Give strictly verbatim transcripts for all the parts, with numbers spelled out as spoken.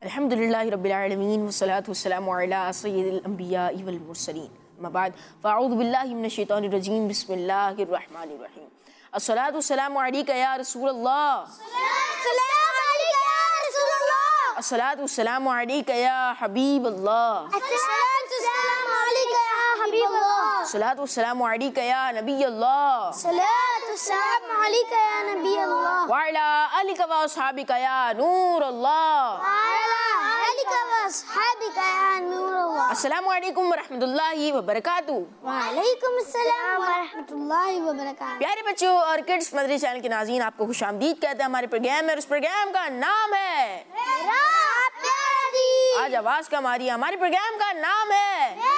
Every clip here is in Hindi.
अल्हम्दुलिल्लाहि रब्बिल आलमीन वस्सलातु वस्सलामु अला सय्यिदिल अंबियाइ वल मुरसलीन अम्मा बाद फ़अऊज़ु बिल्लाहि मिनश शैतानिर रजीम बिस्मिल्लाहिर रहमानिर रहीम अस्सलातु वस्सलामु अलैका या रसूलल्लाह अस्सलातु वस्सलामु अलैका या हबीबल्लाह अस्सलातु वस्सलामु अलैका या नबियल्लाह व अला आलिका व अस्हाबिका या नूरल्लाह। अस्सलामु अलैकुम व रहमतुल्लाहि व बरकातुहू। वालेकुम अस्सलाम व रहमतुल्लाहि व बरकातुहू। प्यारे बच्चों और किड्स मदरी चैनल के नाज़रीन, आपको खुशामदीद कहते हैं हमारे प्रोग्राम में। उस प्रोग्राम का नाम है मेरा प्यारा दीन। आज आवाज कम आ रही है। हमारे प्रोग्राम का नाम है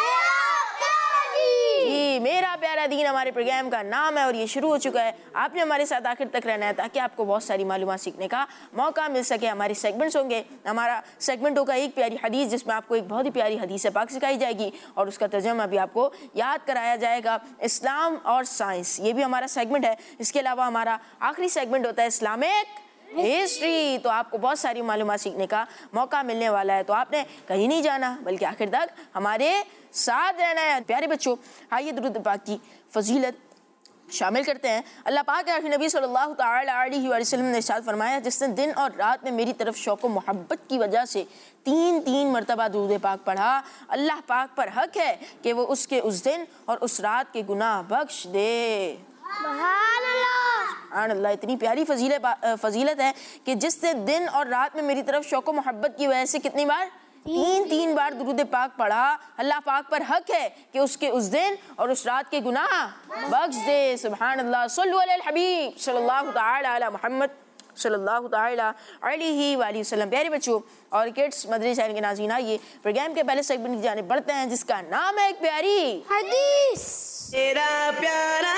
जी मेरा प्यारा दीन। हमारे प्रोग्राम का नाम है और ये शुरू हो चुका है। आपने हमारे साथ आखिर तक रहना है ताकि आपको बहुत सारी मालूमात सीखने का मौका मिल सके। हमारे सेगमेंट्स होंगे। हमारा सेगमेंट होगा एक प्यारी हदीस, जिसमें आपको एक बहुत ही प्यारी हदीस पाक सिखाई जाएगी और उसका तर्जुमा भी आपको याद कराया जाएगा। इस्लाम और साइंस, ये भी हमारा सेगमेंट है। इसके अलावा हमारा आखिरी सेगमेंट होता है इस्लामिक हिस्ट्री। तो आपको बहुत सारी मालूमात सीखने का मौका मिलने वाला है। तो आपने कहीं नहीं जाना बल्कि आखिर तक हमारे साथ रहना है। प्यारे बच्चों, आइए दुरूद पाक की फजीलत शामिल करते हैं। अल्लाह पाक के आखिरी नबी सल्लल्लाहु तआला अलैहि वसल्लम ने इरशाद फरमाया, जिसने दिन और रात में मेरी तरफ शौक़ व मोहब्बत की वजह से तीन तीन मरतबा दुरूद पाक पढ़ा, अल्लाह पाक पर हक है कि वो उसके उस दिन और उस रात के गुनाह बख्श दे। सुभान अल्लाह। इतनी प्यारी फजीलत फजीलत है कि जिसने दिन और रात में मेरी तरफ शौक़ व मोहब्बत की वजह से कितनी बार तीन तीन बार दुरूद पाक पढ़ा, अल्लाह पाक पर हक है कि उसके उस दिन और उस रात के गुनाह बख्श दे। सुभान अल्लाह। सल्लु अलल हबीब सल्लल्लाहु तआला अला मुहम्मद सल्लल्लाहु तआला अलैहि वसल्लम। प्यारे बच्चों और किड्स मदरी चैनल के नाज़रीन, आइए प्रोग्राम के पहले सेगमेंट की जानिब बढ़ते हैं, जिसका नाम है एक प्यारी हदीस। मेरा प्यारा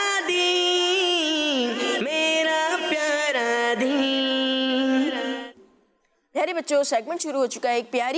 दीन, मेरा प्यारा दीन। प्यारे बच्चों, सेगमेंट शुरू हो चुका है एक प्यारी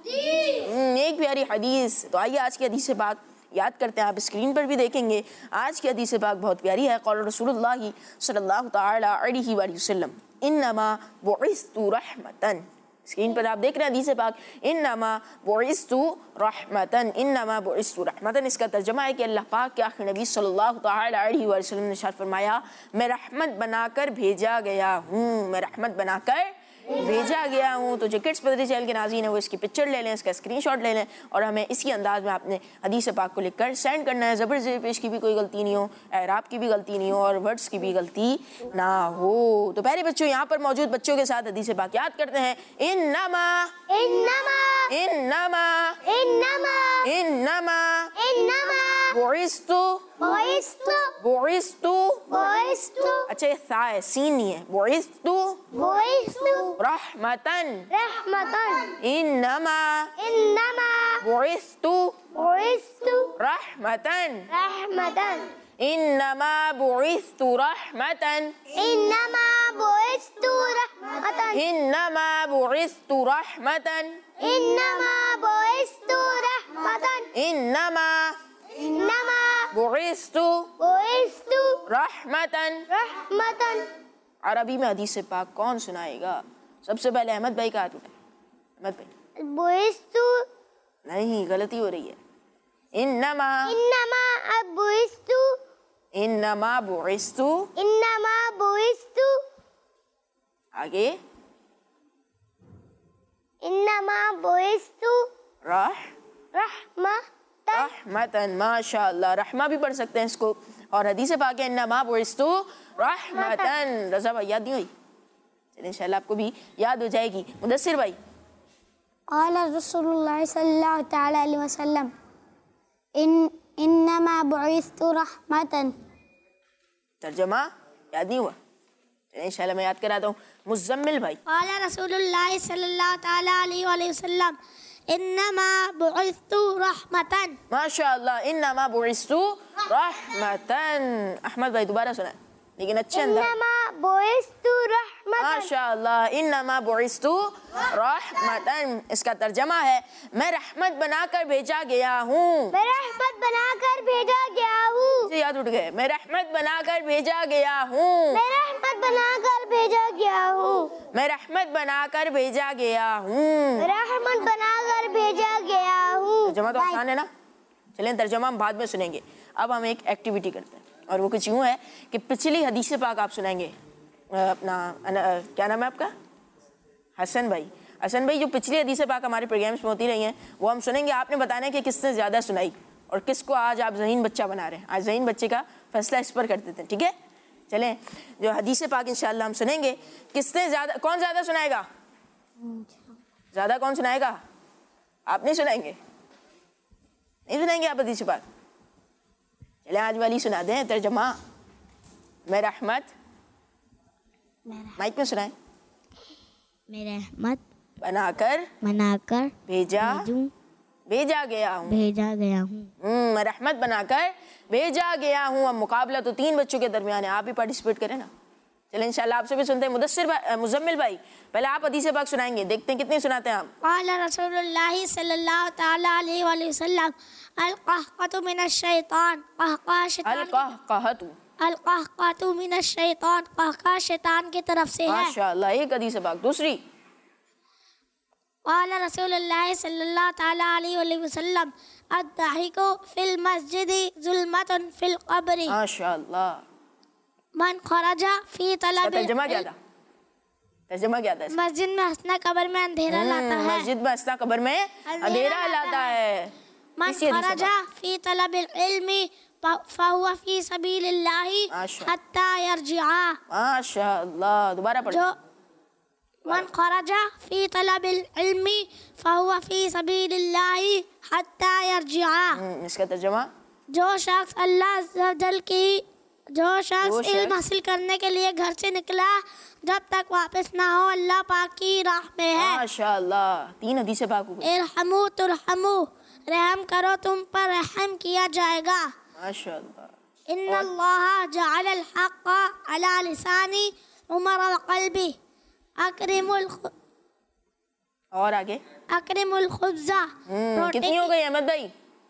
एक प्यारी हदीस। तो आइए आज की हदीस पाक याद करते हैं। आप स्क्रीन पर भी देखेंगे। आज की हदीस पाक बहुत प्यारी है। क़ाल रसूलुल्लाह सल्लल्लाहु तआला अलैहि वसल्लम इन्नमा बुइस्तु रहमतन। स्क्रीन पर आप देख रहे हैं हदीस पाक, इन्नमा बुइस्तु रहमतन, इन्नमा बुइस्तु रहमतन। इसका तर्जुमा है कि अल्लाह पाक के आखिरी नबी सल्लल्लाहु तआला अलैहि वसल्लम ने इरशाद फरमाया, मैं रहमत बनाकर भेजा गया हूँ, मैं रहमत बनाकर भेजा गया हूँ। तो जो किड्स मदरी चैनल के नाज़रीन है वो इसकी पिक्चर ले लें, इसका स्क्रीनशॉट ले लें और हमें इसी अंदाज में आपने हदीस पाक को लिखकर सेंड करना है। ज़बर ज़ेर पेश की भी कोई गलती नहीं हो, एराब की भी गलती नहीं हो और वर्ड्स की भी गलती ना हो। तो प्यारे बच्चों, यहाँ पर मौजूद बच्चों के साथ हदीस पाक याद करते हैं। इन्नमा इन्नमा इन्नमा इन्नमा इन्नमा इन्नमा बुइस्तु बुइस्तु बुइस्तु बुइस्तु। अच्छा, ये सा है, सीन नहीं है। बुइस्तु बुइस्तु रहमतन रहमतन इन्नमा इन्नमा बुइस्तु बुइस्तु रहमतन रहमतन इन्नमा बुइस्तु रहमतन इन्नमा बुइस्तु रहमतन इन्नमा बुइस्तु रहमतन इन्नमा बुइस्तु रहमतन इन्नमा इन्नमा बुइस्तु बुइस्तु रहमतन। रहमतन। अरबी में हदीस पाक कौन सुनाएगा? सबसे पहले अहमद भाई का हाथ उठाए। अहमद भाई। बुइस्तु नहीं, गलती हो रही है। इन्नमा इन्नमा बुइस्तु इन्नमा बुइस्तु इन्नमा बुइस्तु आगे इन्नमा बुइस्तु रह रहमतन रहमतन। माशाअल्लाह, रहमा भी पढ़ सकते हैं इसको। और हदीस पाक है इन्नमा बुइस्तु रहमतन। रज़ा भाई याद नहीं हुई? चलिए इंशाल्लाह आपको भी याद हो जाएगी। मुदस्सिर भाई। क़ाल रसूलुल्लाह सल्लल्लाहु तआला अलैहि वसल्लम इन इन्नमा बुइस्तु रहमतन। तर्जुमा याद नहीं हुआ? चलिए इंशाल्लाह मैं याद कराता हूँ। मुज़म्मिल भाई। क़ाल रसूलुल्लाह सल्लल्लाहु तआला अलैहि वसल्लम इन्नमा बुइस्तु रहमतन। माशाअल्लाह, इन्नमा बुइस्तु रहमतन। अहमद भाई दोबारा सुना। लेकिन अच्छे अंदाज। इन्नमा बुइस्तु रहमतन। माशाअल्लाह, इन्नमा बुइस्तु रहमतन, इसका तर्जमा है मैं रहमत बनाकर भेजा गया हूँ। मैं रहमत बनाकर भेजा गया हूँ। से याद उठ गए, मैं रहमत बनाकर भेजा गया हूँ। मैं रहमत बनाकर भेजा गया हूँ। मैं रहमत बनाकर भेजा गया हूँ। मैं रहमत बनाकर भेजा गया हूँ। तर्जमा तो आसान है ना, चलें तर्जमा हम बाद में सुनेंगे। अब हम एक एक्टिविटी करते हैं और वो कुछ यूँ है कि पिछली हदीस पाक आप सुनाएंगे। अपना क्या नाम है आपका? हसन भाई। हसन भाई, जो पिछली हदीस पाक हमारे प्रोग्राम्स में होती रही हैं वो हम सुनेंगे। आपने बताना है कि किसने ज़्यादा सुनाई और किसको आज आप ज़हीन बच्चा बना रहे हैं। आज ज़हीन बच्चे का फैसला इस पर कर देते हैं, ठीक है? चलें, जो हदीस पाक इंशाअल्लाह हम सुनेंगे, किसने ज़्यादा, कौन ज़्यादा सुनाएगा? ज़्यादा कौन सुनाएगा? आप नहीं सुनाएंगे? नहीं सुनाएंगे आप हदीस पाक? चले आज वाली सुना दें तर्जमा। मैं रहमत, माइक में सुनाए। मैं रहमत बनाकर बनाकर भेजा भेजा गया हूँ। भेजा गया हूँ। मैं रहमत बनाकर भेजा गया हूँ। अब मुकाबला तो तीन बच्चों के दरमियान है, आप भी पार्टिसिपेट करें ना। चलें इंशाल्लाह आपसे भी सुनते हैं। मुदस्सिर भाई, मुजम्मिल भाई, पहले आप हदीस पाक सुनाएंगे, देखते हैं कितनी सुनाते हैं आप। क़ाला रसूलुल्लाह सल्लल्लाहु तआला अलैहि वसल्लम अल-क़हक़तु मिनश-शैतान। क़हक़ह शैतान। अल-क़हक़हतु अल-क़हक़हतु मिनश-शैतान। क़हक़ह शैतान की तरफ से है। माशाअल्लाह, एक हदीस पाक। दूसरी, क़ाला रसूलुल्लाह सल्लल्लाहु तआला अलैहि वसल्लम अद-दाहिकु फिल मस्जिदि ज़ुल्मतुन फिल क़ब्रि। माशाअल्लाह। मन खरजा फी तलब। तर्जुमा क्या था? तर्जुमा क्या था? मस्जिद में हंसना कब्र में अंधेरा लाता है। मस्जिद में हंसना कब्र में अंधेरा लाता है। मन खरजा फी तलब इल्मी फहुवा फी सबीलिल्लाहि हत्ता यरजिआ। माशाअल्लाह, दोबारा पढ़ो। जो मन खरजा फी तलब इल्मी फहुवा फी सबीलिल्लाहि हत्ता यरजिआ। इसका तर्जुमा, जो शख्स अल्लाह अज़्ज़ व जल की जो शख्स इल्म हासिल करने के लिए घर से निकला जब तक वापस ना हो अल्लाह पाक की राह में है। माशाअल्लाह, तीन हदीस पाक हो गई। इरहमू तुरहमू, रहम करो तुम पर रहम किया जाएगा। माशाअल्लाह। इन्नल्लाह जअलल हक़्क़ अला लिसानी उमर व क़ल्बी अकरिमुल और आगे अकरिमुल खुब्ज़ा। कितनी हो गई अहमद भाई?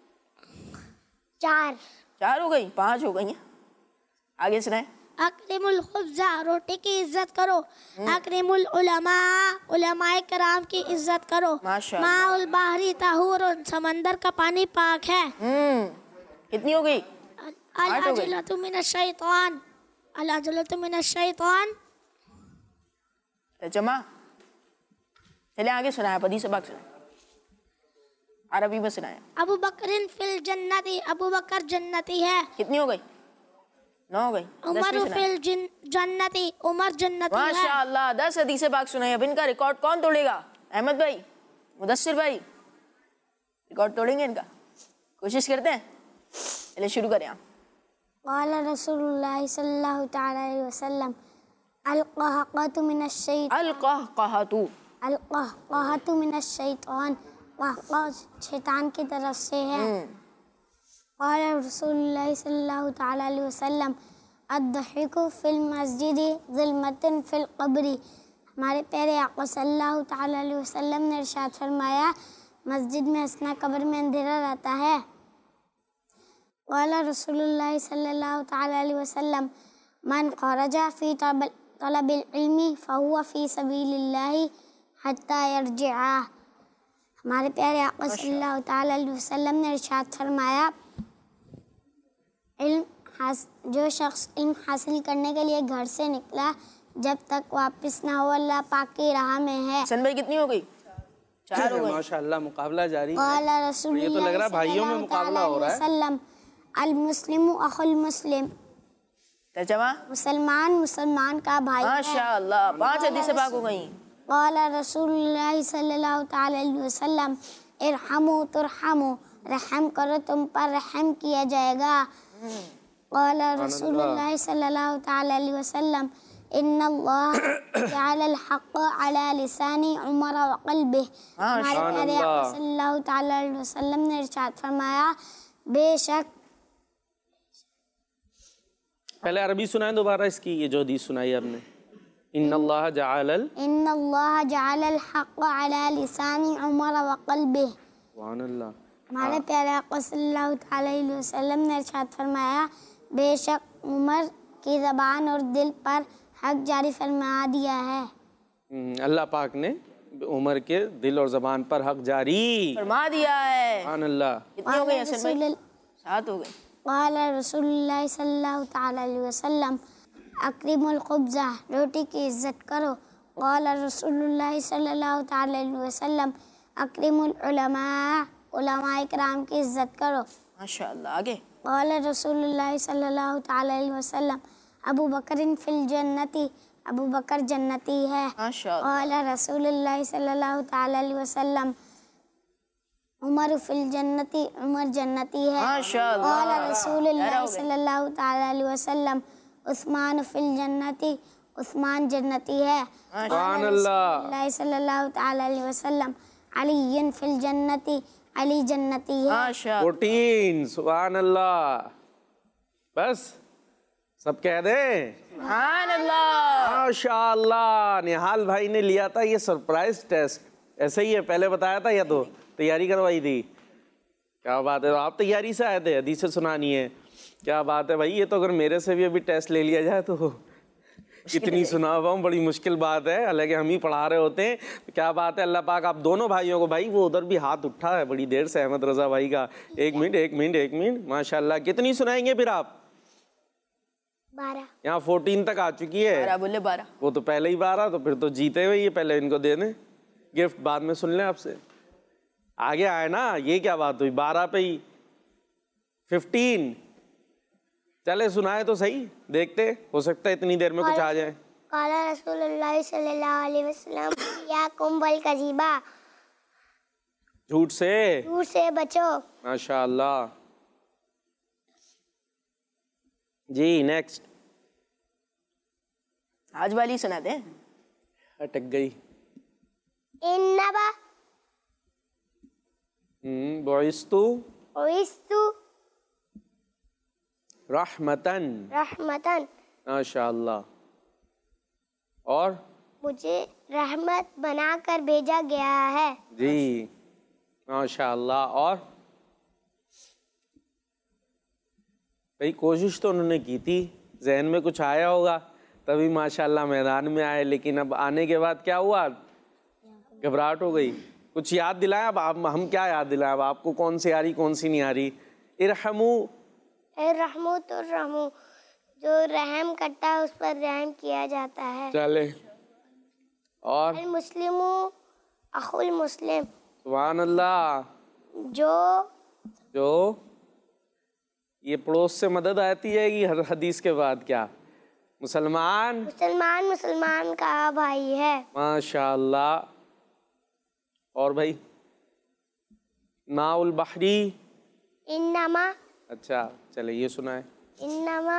चार। चार हो गई, पांच हो गई हैं। आगे सुनाए। अकरिमुल खुब्ज़ा, रोटी की इज्जत करो। अकरिमुल उलमा, उलमाए कराम की इज्जत करो। माशाअल्लाह। माउल बाहरी ताहुर, समंदर का पानी पाक है। हम्म कितनी हो गई? अल अजलतु मिनश शैतान। अल अजलतु मिनश शैतान। तर्जुमा, चले आगे सुनाए, हदीस पाक सुनाए, अरबी में सुनाए। अबू बकरिन फिल जन्नती, अबू बकर जन्नती है। कितनी हो गई? नौ हो गई। उमर फिल जन्नती, उमर जन्नती है। माशाअल्लाह, दस हदीस पाक सुनाए। अब इनका रिकॉर्ड कौन तोड़ेगा? अहमद भाई, मुदस्सिर भाई, रिकॉर्ड तोड़ेंगे इनका? कोशिश करते हैं, चलिए शुरू करें आप। क़ाला रसूलुल्लाह सल्लल्लाहु तआला अलैहि वसल्लम अल-क़हक़हतु मिनश-शैतान। अल-क़हक़हतु अल-क़हक़हतु मिनश-शैतान। क़हक़ह शैतान की तरफ से है। क़ाला रसूलुल्लाह सल्लल्लाहु तआला अलैहि वसल्लम अद-दहीकु फिल मस्जिदि ज़ुल्मतुन फिल क़ब्रि। हमारे प्यारे आका सल्लल्लाहु तआला अलैहि वसल्लम ने इरशाद फरमाया, मस्जिद में हंसना कब्र में अंधेरा रहता है। क़ाला रसूलुल्लाह सल्लल्लाहु तआला अलैहि वसल्लम मन खरजा फी तलबिल इल्मी फहुवा फी सबीलिल्लाहि हत्ता यरजिआ। हमारे प्यारे आका सल्लल्लाहु तआला अलैहि वसल्लम ने इरशाद फरमाया, इल्म हास जो शख्स इल्म हासिल करने के लिए घर से निकला जब तक वापस ना हो अल्लाह पाक की राह में है। हसन भाई कितनी हो गई? चार हो गई। माशाअल्लाह, मुकाबला जारी है। क़ाला रसूलुल्लाह, ये तो लग रहा है भाइयों में मुकाबला हो रहा है। अल मुस्लिमु अखुल मुस्लिम। तर्जुमा, मुसलमान मुसलमान का भाई है। माशाअल्लाह, पांच हदीस पाक हो गई। क़ाला रसूलुल्लाह सल्लल्लाहु तआला अलैहि वसल्लम इरहमू तुरहमू, रहम करो तुम पर रहम किया जाएगा। क़ाला रसूलुल्लाह सल्लल्लाहु तआला अलैहि वसल्लम इन्नल्लाह जअलल हक़्क़ अला लिसानी उमर व क़ल्बिही। हमारे प्यारे आका सल्लल्लाहु तआला अलैहि वसल्लम ने इरशाद फरमाया, बेशक पहले अरबी सुनाए दोबारा इसकी, ये जो हदीस सुनाई आपने। इन्नल्लाह जअलल इन्नल्लाह जअलल हक़्क़ अला लिसानी उमर व क़ल्बिही। सुभानअल्लाह। हमारे प्यारे आका सल्लल्लाहु अलैहि वसल्लम ने इरशाद फरमाया, बेशक उमर की ज़बान और दिल पर हक जारी फरमा दिया है। अल्लाह पाक ने उमर के दिल और ज़बान पर हक जारी फरमा दिया है। सुभानअल्लाह। कितने हो गए हसन भाई? सात हो गए। क़ाल रसूलुल्लाह सल्लल्लाहु अलैहि वसल्लम अक्रिमुल ख़ुब्ज़ा, रोटी की इज़्ज़त करो। क़ाल रसूलुल्लाह सल्लल्लाहु अलैहि वसल्लम अक्रिमुल उलमा, उलमा इकराम की इज़्ज़त करो। माशाअल्लाह। आगे। क़ाल रसूलुल्लाह सल्लल्लाहु अलैहि वसल्लम अबू बकरिन फिल जन्नती, अबू बकर जन्नती है। माशाअल्लाह। क़ाल रसूलुल्लाह सल्लल्लाहु अलैहि वसल्लम उमर फिल जन्नती, उमर जन्नती है। माशाअल्लाह। क़ाल रसूलुल्लाह सल्लल्लाहु अलैहि वसल्लम उस्मान फिल जन्नती, उस्मान जन्नती है। सुभानअल्लाह। सल्लल्लाहु अलैहि वसल्लम अली फिल जन्नती, अली जन्नती है। माशाअल्लाह। फोर्टीन। सुभानअल्लाह। बस सब कह दें सुभानअल्लाह। माशाअल्लाह। निहाल भाई ने लिया था ये सरप्राइज टेस्ट, ऐसे ही है, पहले बताया था या तो तैयारी करवाई थी? क्या बात है, आप तैयारी से आए थे, हदीस सुनानी है। क्या बात है भाई, ये तो अगर मेरे से भी अभी टेस्ट ले लिया जाए तो कितनी सुना पाऊँ, बड़ी मुश्किल बात है। हालांकि हम ही पढ़ा रहे होते हैं। तो क्या बात है, अल्लाह पाक आप दोनों भाइयों को, भाई वो उधर भी हाथ उठा है बड़ी देर से, अहमद रजा भाई का। एक मिनट एक मिनट एक मिनट माशाल्लाह। कितनी सुनाएंगे फिर आप? बारह। यहाँ फोर्टीन तक आ चुकी है। बारह बोले बारह। वो तो पहले ही बारह, तो फिर तो जीते हुए, ये पहले इनको दे दें गिफ्ट, बाद में सुन लें आपसे। आगे आए ना, ये क्या बात हुई, बारह पे ही फिफ्टीन। चले सुनाए तो सही, देखते, हो सकता है इतनी देर में कुछ आ जाए। क़ाला रसूलुल्लाह सल्लल्लाहु अलैहि वसल्लम या कुंबल कजीबा, झूठ से झूठ से बचो। माशाअल्लाह। जी नेक्स्ट। आज वाली सुना दे। अटक गई। इन्नमा हम्म बुइस्तु उइस्तु रहमतन, रहमतन, माशाअल्लाह। और मुझे रहमत बनाकर भेजा गया है। जी माशाअल्लाह। और भाई कोशिश तो उन्होंने की थी, जहन में कुछ आया होगा तभी माशाअल्लाह मैदान में आए, लेकिन अब आने के बाद क्या हुआ, घबराहट हो गई। कुछ याद दिलाएं अब आप, हम क्या याद दिलाएं अब आपको, कौन सी आ रही कौन सी नहीं आ रही? इरहमू, रहमू तो रहमू, जो रहम करता है उस पर रहम किया जाता है। चले। और अल मुस्लिमु अखुल मुस्लिम, सुभान अल्लाह। जो जो ये पड़ोस से मदद आती है कि हर हदीस के बाद क्या, मुसलमान मुसलमान मुसलमान का भाई है। माशाअल्लाह। और भाई माउल बहरी, इन्नमा, अच्छा चले ये सुनाए। इन्नमा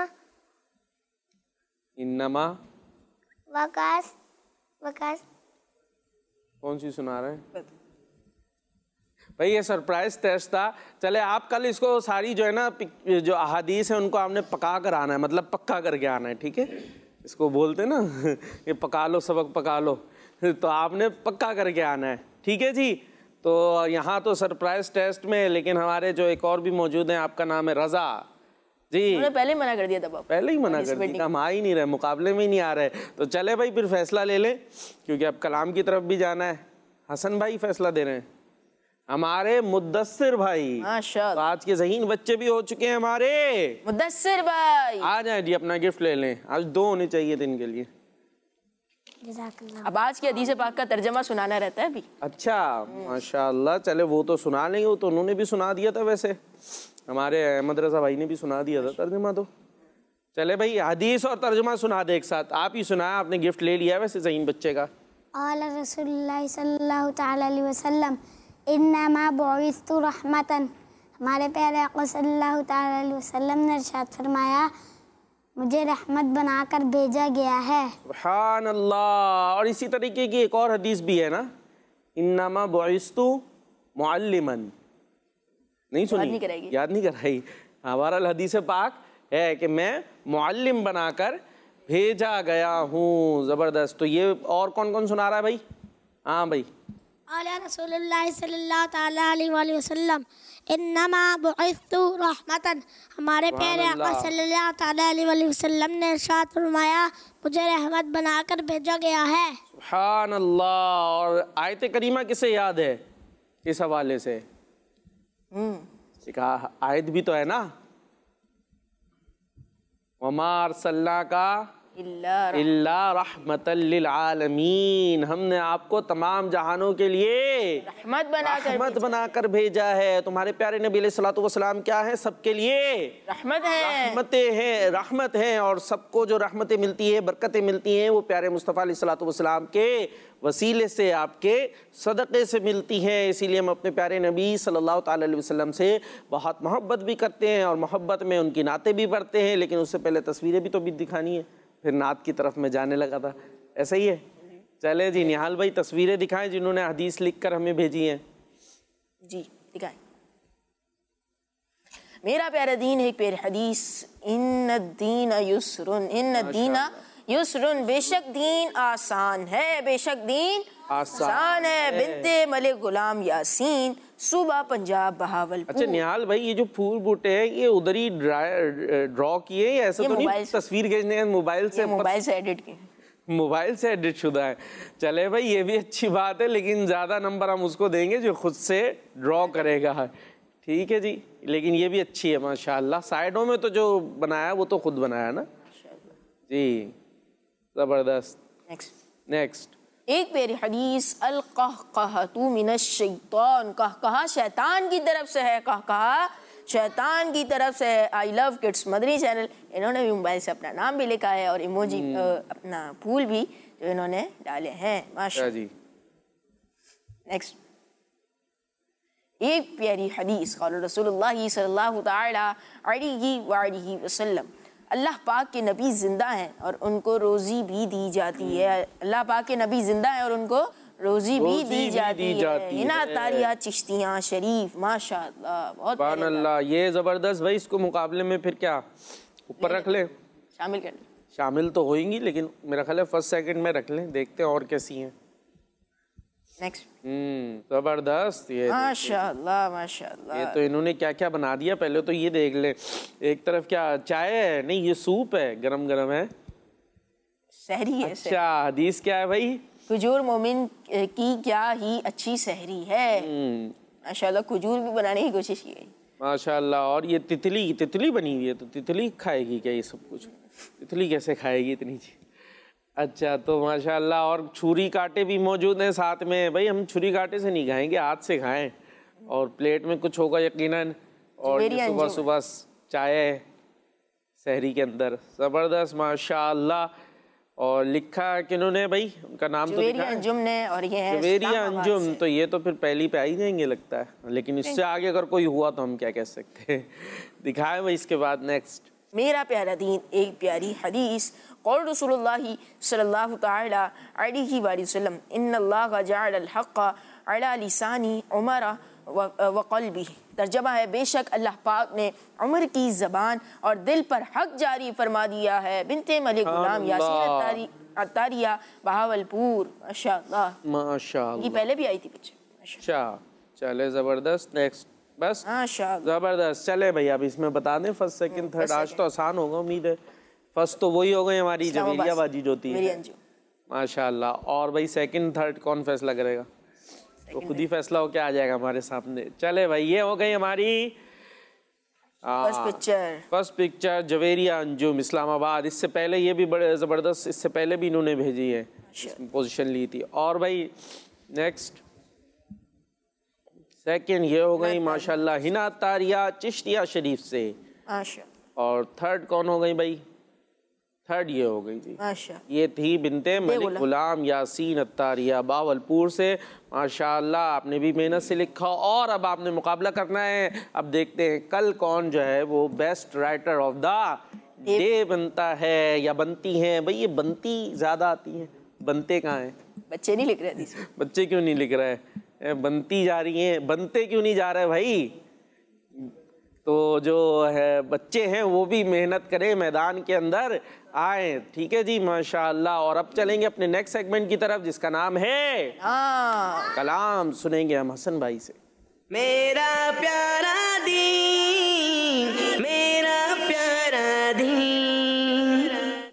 इन्नमा वकास, वकास कौन सी सुना रहे हैं भाई? ये सरप्राइज टेस्ट था। चले आप कल इसको सारी जो है ना जो अहादीस है उनको आपने पका कर आना है, मतलब पक्का करके आना है, ठीक है? इसको बोलते ना ये पका लो सबक पका लो, तो आपने पक्का करके आना है, ठीक है जी? तो यहाँ तो सरप्राइज टेस्ट में, लेकिन हमारे जो एक और भी मौजूद हैं, आपका नाम है रजा जी। उन्होंने पहले मना कर दिया था बाबा, पहले ही मना कर दिया, हम आ ही नहीं रहे, मुकाबले में ही नहीं आ रहे। तो चले भाई फिर फैसला ले लें, क्योंकि अब कलाम की तरफ भी जाना है। हसन भाई फैसला दे रहे हैं, हमारे मुद्दस्सिर भाई। माशाअल्लाह। तो आज के ज़हीन बच्चे भी हो चुके हैं हमारे। मुद्दस्सिर भाई आ जाए जी, अपना गिफ्ट ले लें। आज दो होने चाहिए थे इनके लिए। अब आज की हदीस पाक का तर्जमा सुनाना रहता है अभी। अच्छा माशाअल्लाह। चले वो तो सुना लेंगे, वो तो उन्होंने भी सुना दिया था, वैसे हमारे अहमद रजा भाई ने भी सुना दिया था तर्जमा। तो चले भाई हदीस और तर्जमा सुना दे एक साथ। आप ही सुनाया, आपने गिफ्ट ले लिया वैसे ज़हीन बच्चे का। क़ाला रसूलुल्लाह सल्लल्लाहु तआला अलैहि वसल्लम इन्नमा बुइस्तु रहमतन, हमारे प्यारे आका सल्लल्लाहु तआला अलैहि वसल्लम ने इरशाद फरमाया, मुझे रहमत बनाकर भेजा गया है। सुभान अल्लाह। और इसी तरीके की एक और हदीस भी है ना, इन्नमा बुइस्तु मुअल्लिमन। नहीं सुनी? याद नहीं कराएगी। याद नहीं कराई। हमारा हदीस पाक है कि मैं मुअल्लिम बनाकर भेजा गया हूँ। ज़बरदस्त। तो ये और कौन कौन सुना रहा है भाई? हाँ भाई। आला रसूलुल्लाह सल्लल्लाहु तआला अलैहि वसल्लम इन्नमा बुइस्तु रहमतन, हमारे प्यारे आका सल्लल्लाहु तआला अलैहि वसल्लम ने इरशाद फरमाया मुझे रहमत बनाकर भेजा गया है। सुभान अल्लाह। और आयत करीमा किसे याद है इस हवाले से? कहा आयत भी तो है ना, वमा अरसलना का इल्ला रहमतल लिल आलमीन, हमने आपको तमाम जहानों के लिए रहमत बनाकर रहमत बनाकर भेजा है। तुम्हारे प्यारे नबी अलैहिस्सलातु वस्सलाम क्या है? सबके लिए रहमत है, रहमतें हैं, रहमत हैं। और सबको जो रहमतें मिलती है, बरकतें मिलती हैं, वो प्यारे मुस्तफ़ा अलैहिस्सलातु वस्सलाम के वसीले से, आपके सदक़े से मिलती हैं। इसीलिए हम अपने प्यारे नबी सल्लल्लाहु ताला अलैहि वसल्लम से बहुत मोहब्बत भी करते हैं और मोहब्बत में उनकी नाते भी पढ़ते हैं। लेकिन उससे पहले तस्वीरें भी तो भी दिखानी है, फिर नात की तरफ मैं जाने लगा था। ऐसा ही है। चले जी निहाल भाई तस्वीरें दिखाएं जिन्होंने हदीस लिख कर हमें भेजी हैं। जी दिखाएं। मेरा प्यारा दीन है एक प्यारी हदीस, इन्न दीन युस्रुन, इन्न दीना युस्रुन, बेशक दीन आसान है, बेशक दीन आसान है। बिनते मलिक गुलाम यासीन, सुबह पंजाब बहावलपुर। अच्छा निहाल भाई ये जो फूल बूटे हैं ये उधर ही ड्रॉ किए या ऐसा तो नहीं तस्वीर खींचने मोबाइल से? मोबाइल से एडिट किए, मोबाइल से एडिट शुदा है। चले भाई ये भी अच्छी बात है, लेकिन ज़्यादा नंबर हम उसको देंगे जो खुद से ड्रॉ करेगा। ठीक है जी, लेकिन ये भी अच्छी है माशाल्लाह। साइडों में तो जो बनाया वो तो खुद बनाया ना जी, ज़बरदस्त। नेक्स्ट नेक्स्ट एक प्यारी हदीस, अल कहकहतु मिनश शैतान, कहकहा शैतान की तरफ से है, कहकहा शैतान की तरफ से है। I love kids Madani channel, इन्होंने भी मोबाइल से अपना नाम भी लिखा है और इमोजी अपना फूल भी जो इन्होंने डाले हैं माशाअल्लाह जी। नेक्स्ट एक प्यारी हदीस, क़ाल रसूलुल्लाह सल्लल्लाहु तआला अलैहि वसल्लम, अल्लाह पाक के नबी जिंदा हैं और उनको रोज़ी भी दी जाती है। अल्लाह पाक के नबी जिंदा हैं और उनको रोज़ी भी दी जाती है। हिना तारिया चिश्तियाँ शरीफ, माशाअल्लाह बहुत सुभान अल्लाह। ये ज़बरदस्त भाई। इसको मुकाबले में फिर क्या ऊपर रख लें? शामिल कर लें। शामिल तो होंगी लेकिन मेरा ख्याल है फर्स्ट सेकंड में रख लें, देखते हैं और कैसी हैं। नेक्स्ट हम्म ज़बरदस्त। ये माशाअल्लाह माशाअल्लाह। ये तो इन्होंने क्या क्या बना दिया। पहले तो ये देख ले, एक तरफ क्या चाय है? नहीं ये सूप है, गरम गरम है। सहरी है। अच्छा हदीस क्या है भाई? खजूर मोमिन की क्या ही अच्छी सहरी है। माशाअल्लाह खजूर भी बनाने की कोशिश की गई माशाअल्लाह। और ये तितली, तितली बनी हुई है, तो तितली खाएगी क्या ये सब कुछ? तितली कैसे खाएगी इतनी चीज? अच्छा तो माशाअल्लाह। और छुरी कांटे भी मौजूद हैं साथ में। भाई हम छुरी कांटे से नहीं खाएंगे, हाथ से खाएं। और प्लेट में कुछ होगा यकीनन। और सुबह सुबह चाय सहरी के अंदर, ज़बरदस्त माशाअल्लाह। और लिखा किन्होंने भाई? उनका नाम तो लिखा है अंजुम ने, और ये है जवेरिया अंजुम। तो ये तो फिर पहली पे आ ही जाएंगे लगता है, लेकिन इससे आगे अगर कोई हुआ तो हम क्या कह सकते हैं। दिखाए भाई इसके बाद। नेक्स्ट मेरा प्यारा दीन एक प्यारी हदीस, क़ौल रसूलुल्लाह सल्लल्लाहु तआला अलैहि वसल्लम, इन्नल्लाह जअल हक़्क़ अला लिसानी उमर व क़ल्बी। तर्जमा है, बेशक अल्लाह पाक ने उमर की ज़बान और दिल पर हक जारी फरमा दिया है। बिनते मलिक गुलाम यासीन अत्तारिया बहावलपुर। माशाअल्लाह माशाअल्लाह। ये पहले भी आई थी बच्चे। अच्छा चले ज़बरदस्त। नेक्स्ट बस माशाअल्लाह ज़बरदस्त। चले भाई अब इसमें बता दें फर्स्ट सेकंड थर्ड। आज तो आसान होगा उम्मीद है। फर्स्ट तो वही हो गई हमारी जवेरिया बाजी जो थी माशाअल्लाह। और भाई सेकंड थर्ड कौन फैसला करेगा? तो खुद ही फैसला होके आ जाएगा हमारे सामने। चले भाई ये हो गई हमारी first picture. First picture Javeria Anjum Islamabad. इससे पहले ये भी बड़े ज़बरदस्त, इससे पहले भी इन्होंने भेजी है, पोजीशन ली थी। और भाई नेक्स्ट सेकंड ये हो गई माशाल्लाह हिना तारिया चिश्तिया शरीफ से। और थर्ड कौन हो गई भाई? थर्ड ये हो गई जी, ये थी बिनते मलिक गुलाम यासीन अत्तारिया बावलपुर से। माशाल्लाह आपने भी मेहनत से लिखा। और अब आपने मुकाबला करना है। अब देखते हैं कल कौन जो है वो best writer of the day बनता है या बनती हैं। भाई ये बनती ज़्यादा आती हैं, बनते कहाँ हैं? बच्चे नहीं लिख रहे। बच्चे क्यों नहीं लिख रहे हैं? बनती जा रही हैं, बनते क्यों नहीं जा रहे भाई? तो जो है बच्चे हैं वो भी मेहनत करें, मैदान के अंदर आए। ठीक है जी, माशाअल्लाह। और अब चलेंगे अपने नेक्स्ट सेगमेंट की तरफ जिसका नाम है हाँ कलाम। सुनेंगे हम हसन भाई से। मेरा प्यारा दीन, मेरा प्यारा दीन।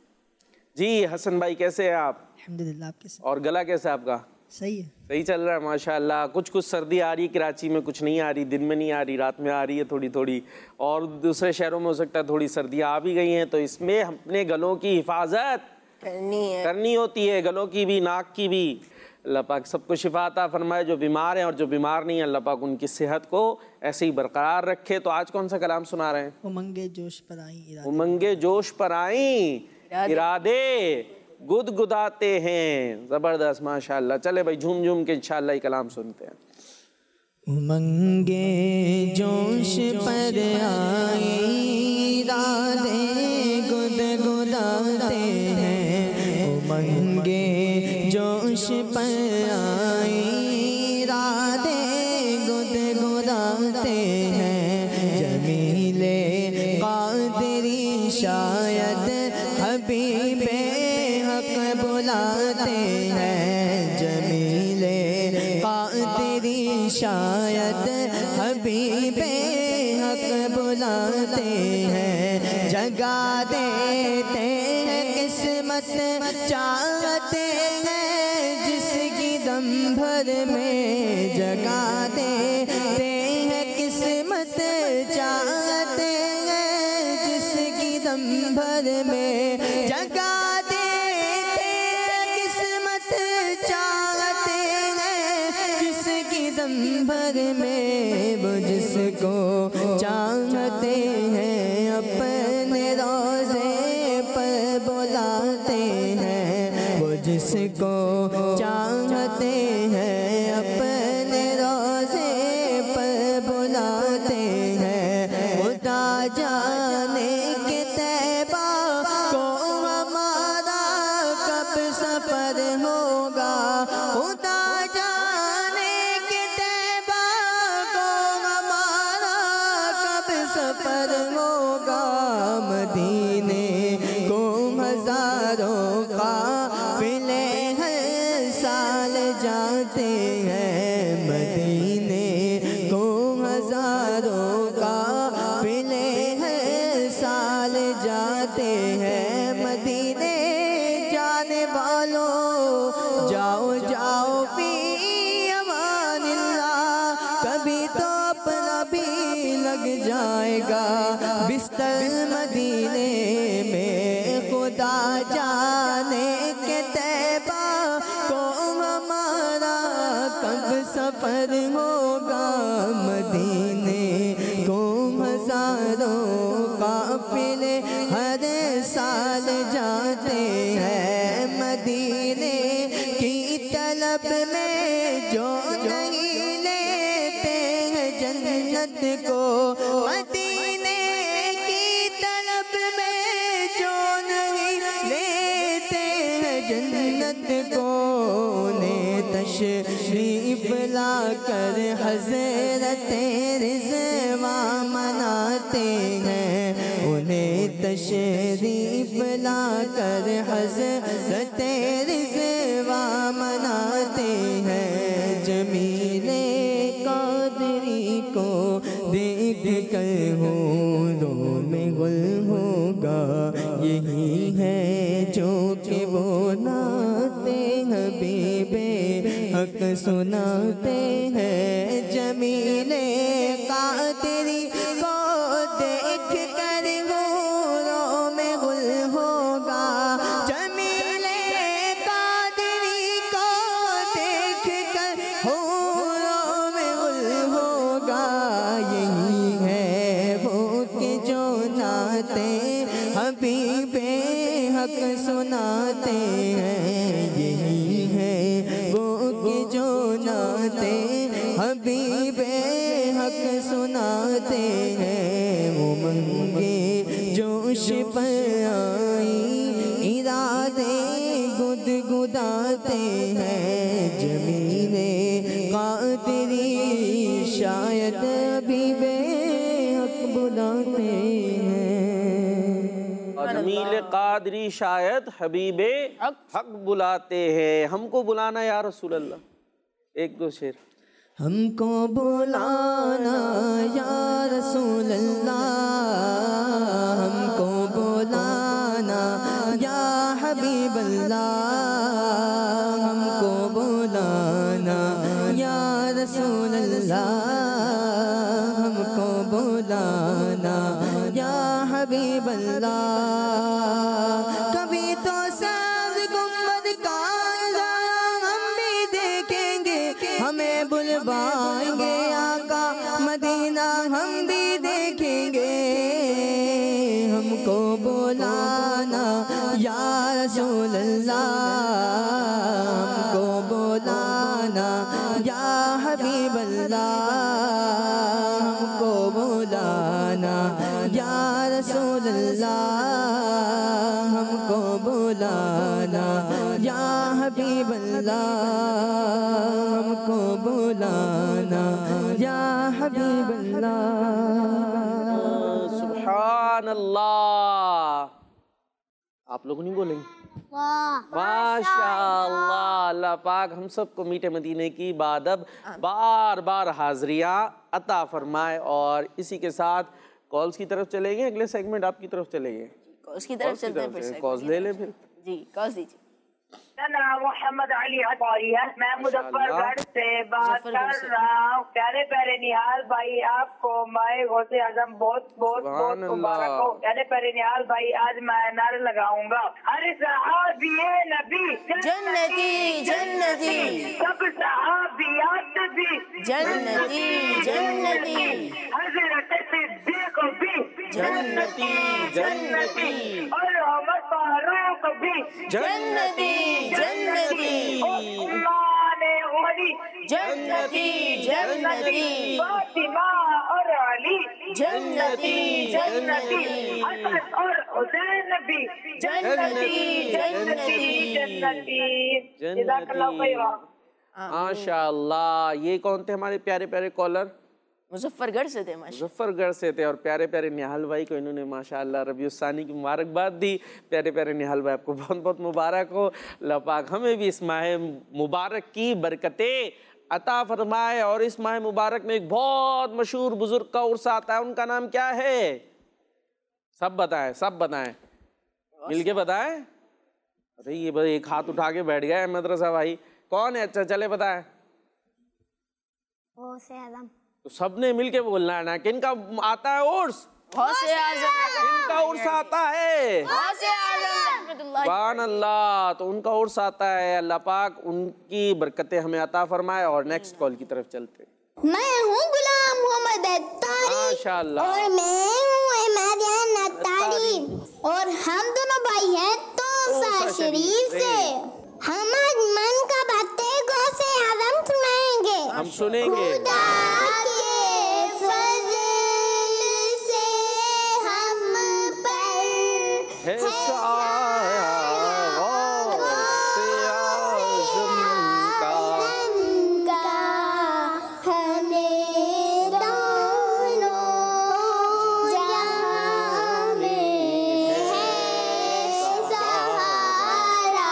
जी हसन भाई कैसे हैं आप? अल्हम्दुलिल्लाह। आप कैसे? और गला कैसा है आपका? सही है। सही चल रहा है माशाअल्लाह। कुछ कुछ सर्दी आ रही है कराची में, कुछ नहीं आ रही, दिन में नहीं आ रही, रात में आ रही है थोड़ी थोड़ी, और दूसरे शहरों में हो सकता है थोड़ी सर्दियाँ आ भी गई हैं। तो इसमें अपने गलों की हिफाजत करनी है करनी होती है, गलों की भी, नाक की भी। अल्लाह पाक सबको शिफा अता फरमाए, जो बीमार हैं और जो बीमार नहीं है, अल्लाह पाक उनकी सेहत को ऐसे ही बरकरार रखे। तो आज कौन सा कलाम सुना रहे हैं? उमंगे जोश पर आई इरादे। उमंगे जोश पर आई इरादे गुदगुदाते हैं। जबरदस्त माशाअल्लाह। चले भाई झूम झूम के इंशाअल्लाह ये कलाम सुनते हैं। उमंगे जोश पर आई इरादे गुदगुदाते हैं। उमंगे जोश पर आई इरादे गुदगुदाते हैं। जमीले कादरी शायद हबीबे हक बुलाते हैं। जमीले कादरी शायद हबीबे हक बुलाते हैं। जगा देते हैं किस्मत चाहते हैं जिसकी दम भर में। जगा देते हैं किस्मत चाहते हैं जिसकी दम भर में। जगा देते हैं किस्मत चाहते हैं जिसकी दम भर में। वो जिसको चाहते हैं अपने रोज़े पर बुलाते हैं। वो जिसको चाहते हैं अपने रोज़े पर बुलाते हैं। खुदा जाने के तैबा को हमारा कब सफर होगा। खुदा जाने के तैबा को हमारा कब सफर होगा। मदीने को हजारों काफिले हर साल जाते हैं। मदीने को हजारों काफिले हर साल जाते हैं। मदीने जाने वालों जाओ जाओ फी अमानिल्लाह। कभी तो अपना भी लग जाएगा बिस्तर मदीने में। खुदा जाने के तैबा को हमारा कब सफर होगा। मदीने को हजारों काफिले हर साल जाते हैं। मदीने की तलब में जो नहीं लेते हैं जन्नत को। मदीने की तलब में जो नहीं लेते हैं जन्नत को। ने तशरीफ ला कर हज़रत रिज़वा मनाते हैं। उन्हें तशरीफ ला कर हज़रत रिज़वा मनाते हैं। जमीले कादरी को देख कर हूरों में गुल होगा। यही है जो कि वो नाते हबीबे हक सुनाते हैं। जमीले कादरी को देख कर हूरों में गुल होगा। जमीले कादरी को देख कर हूरों में गुल होगा। यही है वो कि जो नाते हबीबे हक सुनाते हैं। यही है वो कि जो नाते हबीबे हक सुनाते हैं। वो मंगे जोश पर आई इरादे गुदगुदाते हैं। जमीने कादरी शायद हबीबे हक कादरी शायद हबीबे हक बुलाते हैं। हमको बुलाना या रसूल अल्लाह, एक दो शेर। हमको बुलाना या रसूल अल्लाह, हमको बुलाना या हबीब अल्लाह, हमको बुलाना या रसूल अल्लाह, हमको बुलाना या हबीब अल्लाह। कभी तो सब्ज़ गुंबद का हम भी देखेंगे, हमें बुलवाएंगे आका मदीना हम भी देखेंगे। हमको बुलाना या रसूल अल्लाह, हमको बुलाना या हबीब अल्लाह, हमको बुलाना या रसूल अल्लाह, हमको बुलाना या हबीब अल्लाह, हमको बुलाना या हबीब अल्लाह। सुभान अल्लाह। आप लोग नहीं बोलेंगे? माशाअल्लाह। अल्लाह पाक हम सबको मीठे मदीने की बादब बार बार हाज़रियाँ अता फरमाए। और इसी के साथ कॉल्स की तरफ चलेंगे, अगले सेगमेंट आपकी तरफ चलेंगे। कॉल्स की तरफ चलते हैं फिर। कॉल्स ले ले फिर जी, कॉल्स दीजिए। नाम मोहम्मद अली हटवारी है, मैं मुजफ्फरगढ़ से बात कर रहा हूँ। प्यारे प्यारे निहाल भाई, आपको माए गौसे आजम बहुत बहुत बहुत मुबारक हो। प्यारे प्यारे निहाल भाई, आज मैं नारे लगाऊंगा, हर सहाबिये नबी जन्नती जन्नती, सब सहाबियात भी जन्नती जन्नती, हज़रत सिद्दीक़ भी जन्नती जन्नती, और उमर फारूक भी जन्नती जन्नती, जन्नती जन्नती, फातिमा और अली जन्नती जन्नती, हसन और हुसैन भी जन्नती जन्नती जन्नती। जज़ाकल्लाह खैरा। माशाअल्लाह। ये कौन थे हमारे प्यारे प्यारे कॉलर? मुजफ्फरगढ़ से थे। माशा मुजफ्फरगढ़ से थे और प्यारे प्यारे निहाल भाई को इन्होंने माशाअल्लाह रबीउस्सानी की मुबारकबाद दी। प्यारे प्यारे निहाल भाई, आपको बहुत बहुत मुबारक हो। अल्लाह पाक हमें भी इस माह मुबारक की बरकतें अता फरमाए। और इस माह मुबारक में एक बहुत मशहूर बुजुर्ग का उर्स आता है, उनका नाम क्या है? सब बताएं, सब बताएं, मिल के बताएं। अरे ये भाई एक हाथ उठा के बैठ गया है मदरसा भाई, कौन है? अच्छा चले बताएं। गौसे आजम। तो सबने मिलके बोलना है ना। किनका आता है उर्स? गौसे आजम। किनका उर्स आता है? गौसे आजम रहमतुल्लाह। सुभान अल्लाह। तो उनका उर्स आता है, अल्लाह पाक उनकी बरकतें हमें अता फरमाए। और नेक्स्ट कॉल की तरफ चलते। मैं हूँ गुलाम मोहम्मद अत्तारी माशाअल्लाह। और मैं हूँ इमरान अत्तारी और हम दोनों भाई हैं तोसा शरीफ से। हम आज मन का बातें गौसे आजम सुनाएंगे। हम सुनेंगे। खुदा के फज़ल से हम पर है साया गौसे आज़म का, का हमें दोनों जहां में है सहारा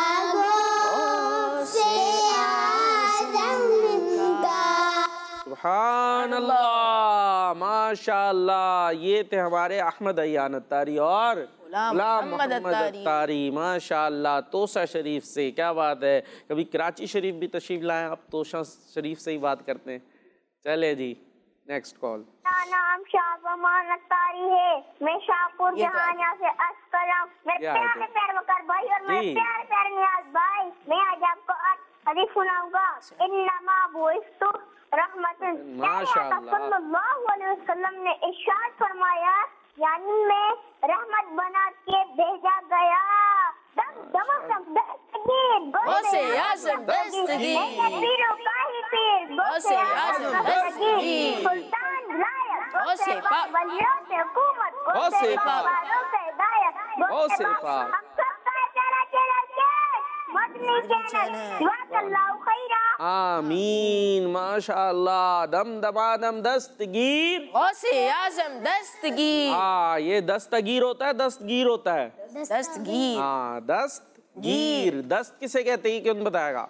गौसे आज़म का। सुभान अल्लाह। माशाअल्लाह। ये थे हमारे अहमद अय्यान अत्तारी और गुलाम मोहम्मद अत्तारी। माशाअल्लाह। तोसा शरीफ से, क्या बात है। कभी कराची शरीफ भी तशरीफ लाएं आप, तोसा शरीफ से ही बात करते हैं। चले जी नेक्स्ट कॉल। मेरा नाम शाहजमान अत्तारी है, मैं शाहपुर जहानिया से अर्ज कर रहा हूँ। मेरे क्या प्यारे है? प्यारे वकार भाई और मेरे जी। प्यारे प्यारे नियाज भाई, मैं आज आपको आज हदीस सुनाऊंगा। इन्नमा बुइस्तु रहमतन। माशाअल्लाह। सल्लल्लाहु अलैहि वसल्लम ने इरशाद फरमाया, यानी मैं रहमत बना के भेजा गया। दम दम दस्तगीर गौसे आज़म दस्तगीर, पीरों का ही पीर गौसे आज़म दस्तगीर, सुल्तान लायक गौसे पाक, वलियों से हुकूमत, गौसे पाक, बारों से हिदायत, गौसे पाक। हम सब का चला चला के मदनी चैनल। जज़ाकल्लाहु खैरा। आमीन माशाअल्लाह। दम दमादम दस्तगीर गौसे आजम दस्तगीर। हाँ, ये दस्तगीर होता है दस्तगीर होता है दस्तगीर। हाँ, दस्तगीर। दस्त किसे कहते हैं कौन बताएगा?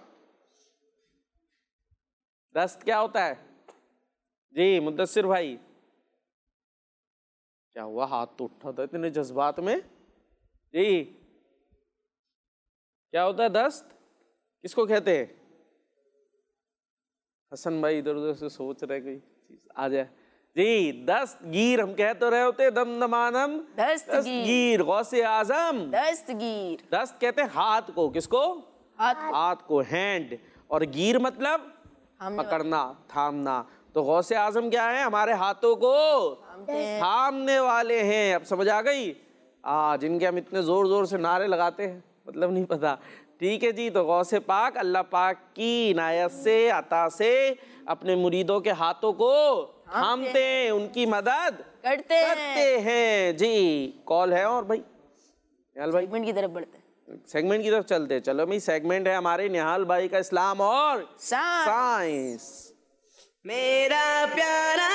दस्त क्या होता है जी मुद्दस्सिर भाई? क्या हुआ, हाथ तो उठा था इतने जज्बात में जी? क्या होता है दस्त? किसको कहते हैं? हसन भाई इधर उधर से सोच रहे कोई चीज आ जाए जी। दस्तगीर हम कह तो रहे होते, दम दमानम दस्तगीर। गौसे आजम दस्तगीर। दस्त कहते हैं हाथ को। किसको? हाथ। हाथ को, हैंड। और गीर मतलब पकड़ना, थामना। तो गौसे आजम क्या है? हमारे हाथों को थामने वाले हैं। अब समझ आ गई? आ जिनके हम इतने जोर जोर से नारे लगाते हैं, मतलब नहीं पता। ठीक है जी। तो गौसे पाक अल्लाह पाक की इनायत से, अता से अपने मुरीदों के हाथों को थामते हैं, उनकी मदद करते करते हैं जी। कॉल है और भाई निहाल भाई सेगमेंट की तरफ बढ़ते हैं। सेगमेंट की तरफ चलते। चलो भाई, सेगमेंट है हमारे निहाल भाई का इस्लाम और साइंस। मेरा प्यारा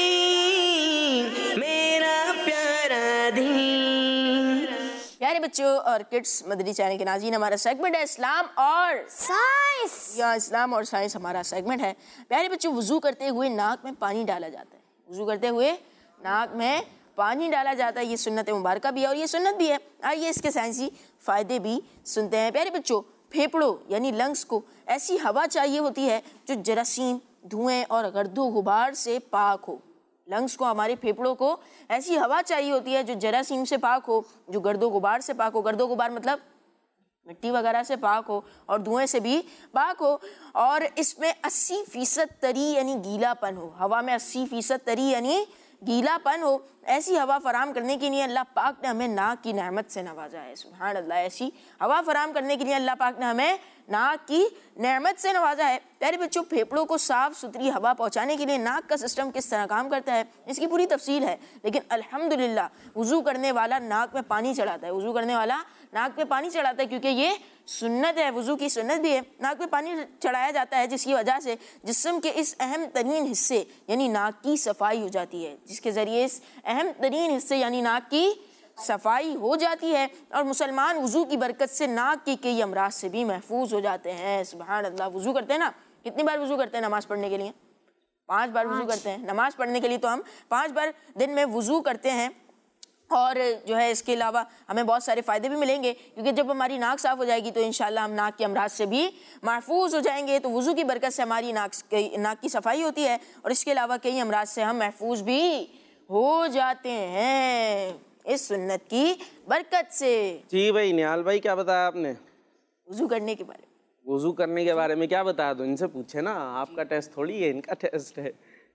दीन, मेरा प्यारा दीन। प्यारे बच्चों और किड्स मदनी चैनल के नाज़रीन, हमारा सेगमेंट है इस्लाम और साइंस। या इस्लाम और साइंस हमारा सेगमेंट है। प्यारे बच्चों, वुजू करते हुए नाक में पानी डाला जाता है। वुजू करते हुए नाक में पानी डाला जाता है। ये सुन्नत मुबारक भी है और ये सुन्नत भी है। आइए इसके साइंसी फ़ायदे भी सुनते हैं। प्यारे बच्चों, फेफड़ों यानी लंग्स को ऐसी हवा चाहिए होती है जो जरासीम, धुएं और गर्दो गुबार से पाक हो। लंग्स को, हमारे फेफड़ों को ऐसी हवा चाहिए होती है जो जरासीम से पाक हो, जो गर्दो गुबार से पाक हो। गर्दो गुबार मतलब मिट्टी वगैरह से पाक हो और धुएं से भी पाक हो। और इसमें अस्सी फीसद तरी यानी गीलापन हो। हवा में अस्सी फीसद तरी यानी गीलापन हो। ऐसी हवा फराम करने के लिए अल्लाह पाक ने हमें नाक की नेमत से नवाजा है। सुभान अल्लाह। ऐसी हवा फराम करने के लिए अल्लाह पाक ने हमें नाक की नेमत से नवाजा है। प्यारे बच्चों, फेफड़ों को साफ सुथरी हवा पहुंचाने के लिए नाक का सिस्टम किस तरह काम करता है, इसकी पूरी तफसील है। लेकिन अल्हम्दुलिल्लाह वुजू करने वाला नाक में पानी चढ़ाता है। वुजू करने वाला नाक में पानी चढ़ाता है क्योंकि ये सुन्नत है, वुजू की सुन्नत भी है। नाक में पानी चढ़ाया जाता है जिसकी वजह से जिस्म के इस अहम तरीन हिस्से यानी नाक की सफाई हो जाती है, जिसके ज़रिए इस अहम तरीन हिस्से यानी नाक की सफाई हो जाती है। और मुसलमान वुजू की बरकत से नाक के कई अमराज से भी महफूज हो जाते हैं। सुभान अल्लाह। वुजू करते हैं ना, कितनी बार वुजू करते हैं नमाज़ पढ़ने के लिए? पाँच बार वुजू करते हैं। नमाज़ पढ़ने के लिए तो हम पाँच बार दिन में वुजू करते हैं। और जो है इसके अलावा हमें बहुत सारे फ़ायदे भी मिलेंगे क्योंकि जब हमारी नाक साफ़ हो जाएगी तो इंशाल्लाह हम नाक के अमराज से भी महफूज हो जाएंगे। तो वुज़ू की बरकत से हमारी नाक नाक की सफाई होती है और इसके अलावा कई अमराज से हम महफूज भी हो जाते हैं इस सुन्नत की बरकत से। जी भाई निहाल भाई, क्या बताया आपने वुज़ू करने के बारे में? वुजू करने के बारे में क्या बताया? तो इनसे पूछे ना, आपका टेस्ट थोड़ी है, इनका टेस्ट है।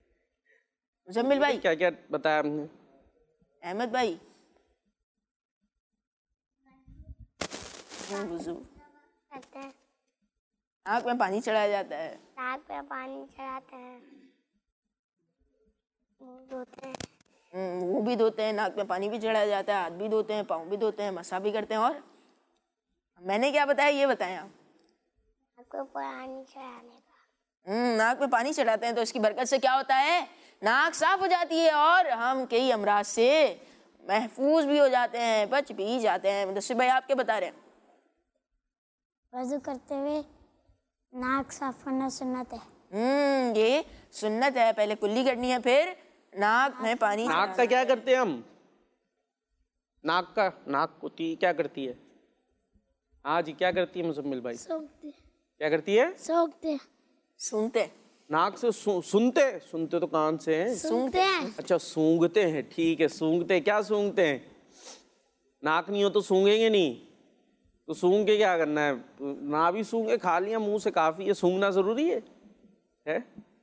मुजम्मिल भाई क्या क्या बताया आपने? अहमद भाई वुज़ू करते हैं, नाक में पानी चढ़ाया जाता है। नाक पे पानी चढ़ाते हैं, मुंह धोते हैं, मुंह भी धोते हैं, नाक में पानी भी चढ़ाया जाता है, हाथ भी धोते हैं, पाँव भी धोते हैं, मसा भी करते हैं। और मैंने क्या बताया ये बताएं आप। नाक पे पानी चढ़ाने का। हम्म नाक में पानी चढ़ाते हैं तो इसकी बरकत से क्या होता है, नाक साफ हो जाती है और हम कई अमराज से महफूज भी हो जाते हैं, बच भी जाते हैं। मुदस्सिर भाई आप क्या बता रहे हैं? वज़ू करते हुए नाक साफ करना सुन्नत है। हम्म ये सुन्नत है, पहले कुल्ली करनी है फिर नाक में पानी। नाक का क्या करते हैं हम? नाक का नाक को ती क्या करती है? हाँ जी, क्या करती है मुजम्मिल भाई? सूंघते क्या करती है? सूंघते सूंघते। नाक से सु, सुनते सुनते तो कान से हैं। सूंघते हैं। अच्छा सूंघते हैं, ठीक है। सूंघते क्या सूंघते हैं? नाक नहीं हो तो सूंघेंगे नहीं, तो सूंघ के क्या करना है? ना भी सूंघे, खा लिया मुंह से काफी है। सूंघना जरूरी है, है?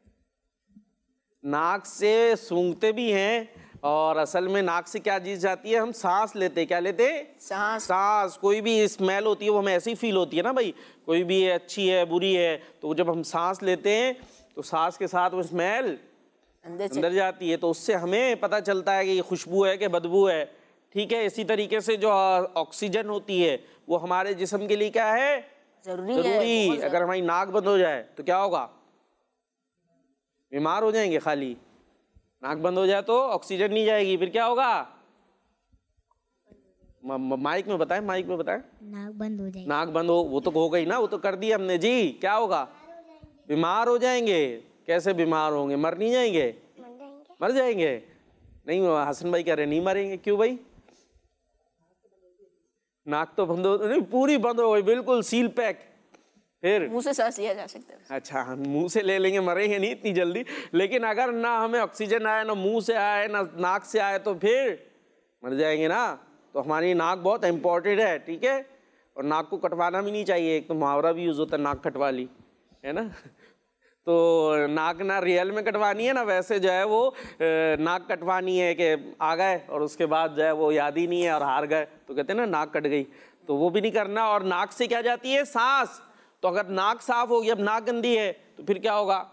नाक से सूंघते भी हैं और असल में नाक से क्या चीज जाती है? हम सांस लेते, क्या लेते? सांस। सांस। कोई भी स्मेल होती है वो हमें ऐसी ही फील होती है ना भाई, कोई भी अच्छी है बुरी है, तो जब हम सांस लेते हैं तो सांस के साथ वो स्मेल अंदर अंदर जाती है, तो उससे हमें पता चलता है कि ये खुशबू है कि बदबू है। ठीक है। इसी तरीके से जो ऑक्सीजन होती है वो हमारे जिस्म के लिए क्या है? जरूरी है, जरूरी। बहुत अगर हमारी नाक बंद हो जाए तो क्या होगा? बीमार हो जाएंगे। खाली नाक बंद हो जाए तो ऑक्सीजन नहीं जाएगी, फिर क्या होगा? म- म- माइक में बताएं, माइक में बताएं। नाक बंद हो जाएगी। नाक बंद हो, वो तो हो गई ना, वो तो कर दी हमने जी। क्या होगा? बीमार हो जाएंगे। कैसे बीमार होंगे? मर नहीं जाएंगे? मर जाएंगे। नहीं, हसन भाई कह रहे नहीं मरेंगे। क्यों भाई? नाक तो बंद हो, नहीं पूरी बंद हो गई, बिल्कुल सील पैक। फिर मुंह से सांस लिया जा सकता है। अच्छा, हम मुंह से ले लेंगे, मरेंगे नहीं इतनी जल्दी। लेकिन अगर ना हमें ऑक्सीजन आए, ना मुंह से आए, ना नाक से आए, तो फिर मर जाएंगे ना। तो हमारी नाक बहुत इम्पोर्टेंट है, ठीक है। और नाक को कटवाना भी नहीं चाहिए। एक तो मुहावरा भी यूज होता है, नाक कटवा ली, है ना। तो नाक ना रियल में कटवानी है ना वैसे जो है वो नाक कटवानी है कि आ गए और उसके बाद जो है वो याद ही नहीं है और हार गए, तो कहते हैं ना नाक कट गई। तो वो भी नहीं करना। और नाक से क्या जाती है? सांस। तो अगर नाक साफ होगी, अब नाक गंदी है तो फिर क्या होगा?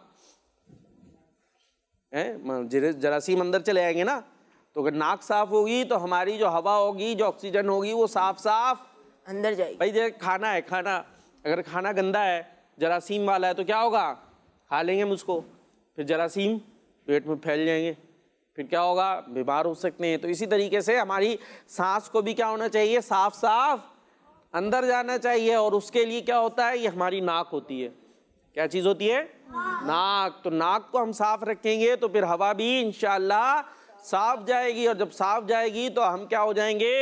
हैं, जरासीम अंदर चले आएंगे ना। तो अगर नाक साफ होगी तो हमारी जो हवा होगी, जो ऑक्सीजन होगी, वो साफ साफ अंदर जाएगी। भाई जैसे खाना है, खाना अगर खाना गंदा है, जरासीम वाला है, तो क्या होगा? खा लेंगे हम उसको, फिर जरासीम पेट में फैल जाएंगे, फिर क्या होगा? बीमार हो सकते हैं। तो इसी तरीके से हमारी सांस को भी क्या होना चाहिए? साफ साफ अंदर जाना चाहिए। और उसके लिए क्या होता है? ये हमारी नाक होती है। क्या चीज़ होती है? नाक। तो नाक को हम साफ रखेंगे तो फिर हवा भी इंशाल्लाह साफ जाएगी। और जब साफ जाएगी तो हम क्या हो जाएंगे?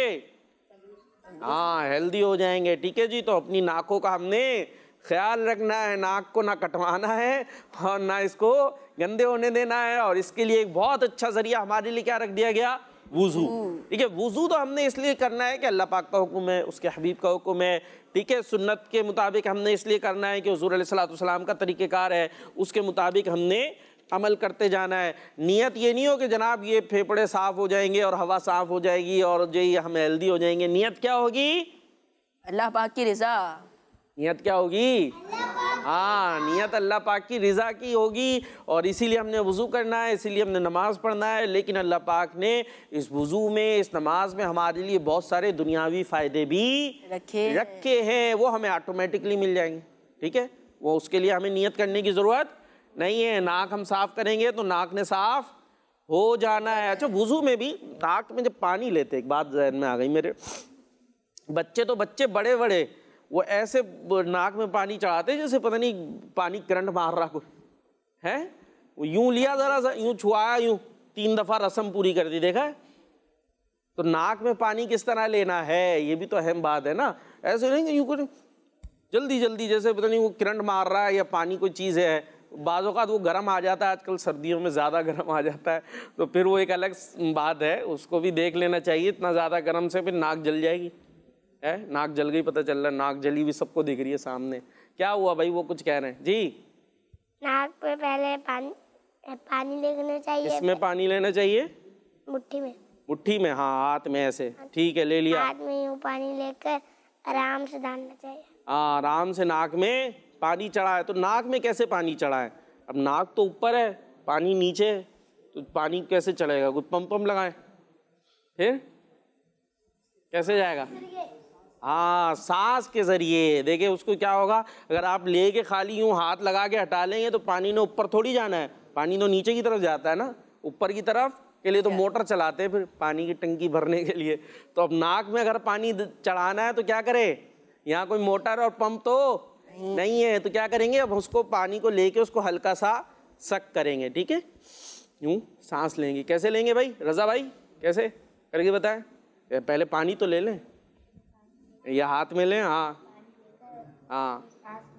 हाँ, हेल्दी हो जाएंगे। ठीक है जी। तो अपनी नाकों का हमने ख्याल रखना है, नाक को ना कटवाना है और ना इसको गंदे होने देना है। और इसके लिए एक बहुत अच्छा जरिया हमारे लिए क्या रख दिया गया? वुजू। ठीक है, वुजू तो हमने इसलिए करना है कि अल्लाह पाक का हुक्म है, उसके हबीब का हुक्म है। ठीक है, सुन्नत के मुताबिक हमने इसलिए करना है कि हुजूर अलैहिस्सलाम का तरीक़ेकार है, उसके मुताबिक हमने अमल करते जाना है। नियत ये नहीं हो कि जनाब ये फेफड़े साफ हो जाएंगे और हवा साफ हो जाएगी और जो ये हम हेल्दी हो जाएंगे। नियत क्या होगी? अल्लाह पाक की रिजा। नियत क्या होगी? हाँ, नियत अल्लाह पाक की रिज़ा की होगी। और इसीलिए हमने वज़ू करना है, इसीलिए हमने नमाज पढ़ना है। लेकिन अल्लाह पाक ने इस वज़ू में, इस नमाज में हमारे लिए बहुत सारे दुनियावी फ़ायदे भी रखे रखे हैं। वो हमें ऑटोमेटिकली मिल जाएंगे। ठीक है, वो उसके लिए हमें नियत करने की ज़रूरत नहीं है। नाक हम साफ़ करेंगे तो नाक ने साफ़ हो जाना है। अच्छा, वज़ू में भी नाक में जब पानी लेते, एक बात ज़हन में आ गई मेरे, बच्चे तो बच्चे बड़े बड़े वो ऐसे नाक में पानी चढ़ाते जैसे पता नहीं पानी करंट मार रहा कोई है। वो यूं लिया, जरा सा यूं छुआया, यूं तीन दफा रस्म पूरी कर दी। देखा है? तो नाक में पानी किस तरह लेना है, ये भी तो अहम बात है ना। ऐसे नहीं यूं कर जल्दी जल्दी जैसे पता नहीं वो करंट मार रहा है या पानी कोई चीज़ है। बाज़ औक़ात वो गर्म आ जाता है, आजकल सर्दियों में ज़्यादा गर्म आ जाता है, तो फिर वो एक अलग बात है, उसको भी देख लेना चाहिए। इतना ज़्यादा गर्म से फिर नाक जल जाएगी। है, नाक जल गई, पता चल रहा है नाक जली हुई सबको दिख रही है सामने। क्या हुआ भाई? वो कुछ कह रहे हैं जी। नाक पे पहले पानी पानी लेना चाहिए। इसमें पानी लेना चाहिए? मुट्ठी में। मुट्ठी में, हाँ, हाथ में ऐसे। ठीक है, ले लिया। हाथ में यूं पानी लेकर आराम से डालना चाहिए। हाँ, आराम से नाक में पानी चढ़ा है। तो नाक में कैसे पानी चढ़ा है? अब नाक तो ऊपर है, पानी नीचे है, तो पानी कैसे चढ़ेगा? कुछ पंप पंप लगाए, फिर कैसे जाएगा? हाँ, सांस के जरिए। देखिए उसको क्या होगा, अगर आप लेके खाली यूं हाथ लगा के हटा लेंगे तो पानी ने ऊपर थोड़ी जाना है, पानी तो नीचे की तरफ जाता है ना। ऊपर की तरफ के लिए तो मोटर चलाते हैं फिर पानी की टंकी भरने के लिए। तो अब नाक में अगर पानी चढ़ाना है तो क्या करे? यहाँ कोई मोटर और पंप तो नहीं है, तो क्या करेंगे? अब उसको पानी को लेके उसको हल्का सा सक करेंगे। ठीक है, यूं सांस लेंगे। कैसे लेंगे भाई? रजा भाई कैसे करके बताएं? पहले पानी तो ले लें या हाथ में लें? हाँ हाँ,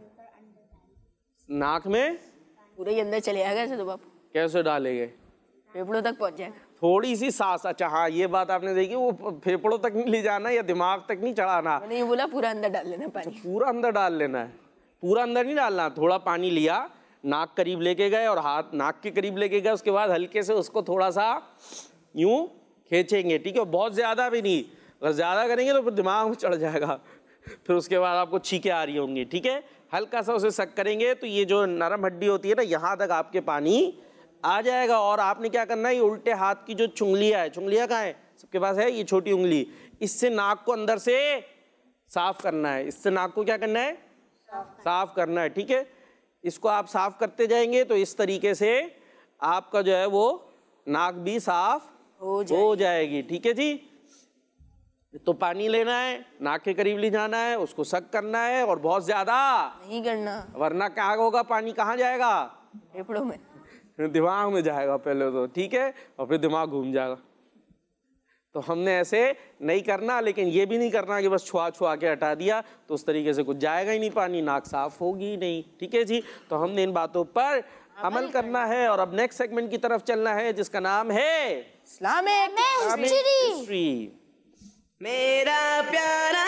नाक में पूरे ही अंदर चले आएगा ऐसे तो बाप। कैसे डालेंगे? फेफड़ों तक पहुंच जाएगा। थोड़ी सी सांस। अच्छा हाँ, ये बात आपने देखी, वो फेफड़ों तक नहीं ले जाना या दिमाग तक नहीं चढ़ाना। मैंने ये बोला पूरा अंदर डाल लेना पानी। पूरा अंदर डाल लेना है, पूरा अंदर नहीं डालना। थोड़ा पानी लिया, नाक करीब लेके गए और हाथ नाक के करीब लेके गए, उसके बाद हल्के से उसको थोड़ा सा यूं खींचेंगे। ठीक है, बहुत ज़्यादा भी नहीं। अगर ज़्यादा करेंगे तो फिर दिमाग में चढ़ जाएगा, फिर उसके बाद आपको छींकें आ रही होंगी। ठीक है, हल्का सा उसे सक करेंगे तो ये जो नरम हड्डी होती है ना, यहाँ तक आपके पानी आ जाएगा। और आपने क्या करना है, ये उल्टे हाथ की जो चुंगलियाँ है, चुंगलियाँ कहाँ है? सबके पास है, ये छोटी उंगली, इससे नाक को अंदर से साफ करना है। इससे नाक को क्या करना है? साफ करना है, ठीक है। इसको आप साफ करते जाएंगे तो इस तरीके से आपका जो है वो नाक भी साफ हो हो जाएगी, ठीक है जी। तो पानी लेना है, नाक के करीब ले जाना है, उसको सक करना है और बहुत ज्यादा नहीं करना, वरना क्या होगा, पानी कहाँ जाएगा, फेफड़ों में, दिमाग में जाएगा पहले तो, ठीक है, और फिर दिमाग घूम जाएगा। तो हमने ऐसे नहीं करना, लेकिन ये भी नहीं करना कि बस छुआ छुआ के हटा दिया, तो उस तरीके से कुछ जाएगा ही नहीं पानी, नाक साफ होगी नहीं, ठीक है जी। तो हमने इन बातों पर अमल करना है और अब नेक्स्ट सेगमेंट की तरफ चलना है जिसका नाम है इस्लामिक हिस्ट्री। मेरा प्यारा